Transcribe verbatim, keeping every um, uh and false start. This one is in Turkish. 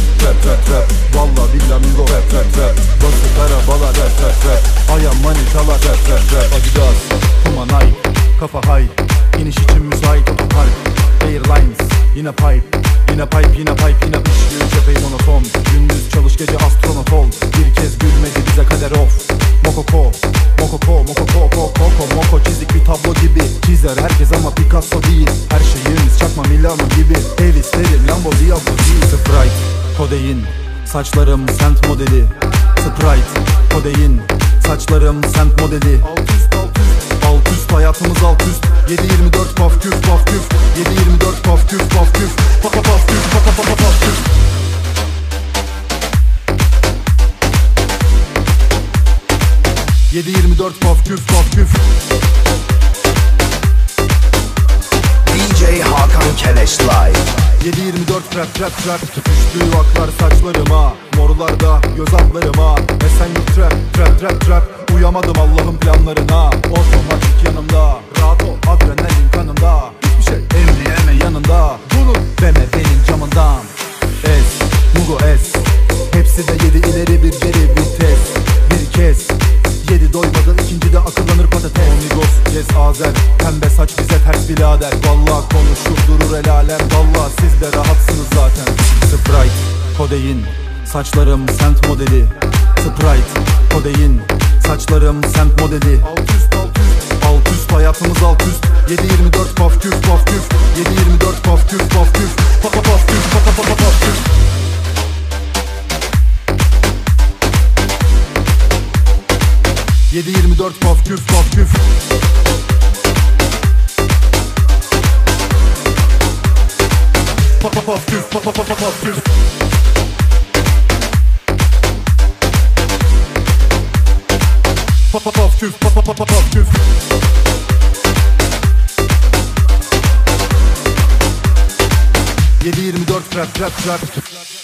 Trap trap trap valla billamingo rap rap rap. Basık arabalar rap rap rap. Aya manitalar rap rap rap. Adidas, Puma, Nike, kafa high. İniş için müsait otopark. Airlines, yine pipe. Yine pipe, yine pipe, yine işliyor cepheyi monoton. Gündüz çalış gece astronot ol. Bir kez gülmedi bize kader of. Mokoko, mokoko, mokoko, koko, moko. Çizik bir tablo gibi çizer herkes ama Picasso değil. Her şeyimiz çakma Milano gibi. Evi steril, Lambo, Diablo değil. Sprite, kodein, saçlarım sent modeli. Sprite, kodein, saçlarım sent modeli. Alt üst, alt üst, alt üst, hayatımız alt üst. Yedi yirmi dört paf küf, paf küf. Yedi yirmi dört paf küf, paf küf. Paf paf paf küf, paf paf paf paf küf. Yedi yirmi dört paf küf, paf küf. D J Hakan Keleş Live. Yedi yirmi dört rap rap rap. Düştüğü aklar saçlarıma, morlarda göz altlarıma. Esenyurt trap trap trap trap. Uyamadım Allah'ın planlarına. Otomatik yanımda, rahat ol adrenalin kanımda. Hiçbir şey emriyeme yanında. Bunu deme benim camından. Es, Mugo es. Hepsi de yedi ileri bir geri vites. Bir kez yedi doymadı ikinci de akıllanır patates. Amigos yes Azer. Pembe saç bize ters birader. Valla konuşur durur el alem. Valla siz de rahatsınız zaten. Sprite, kodein, saçlarım sent modeli. Sprite, kodein, saçlarım sent modeli. Alt üst, alt üst, alt üst, hayatımız alt üst. Yedi yirmi dört paf küf, paf küf. Yedi yirmi dört paf küf, paf küf. Paf paf paf küf, paf paf paf paf küf. Yedi yirmi dört paf küf, paf küf. Paf paf paf küf, paf paf paf paf küf. Paf paf paf küf, paf paf paf paf küf. Yedi yirmi dört rap rap rap.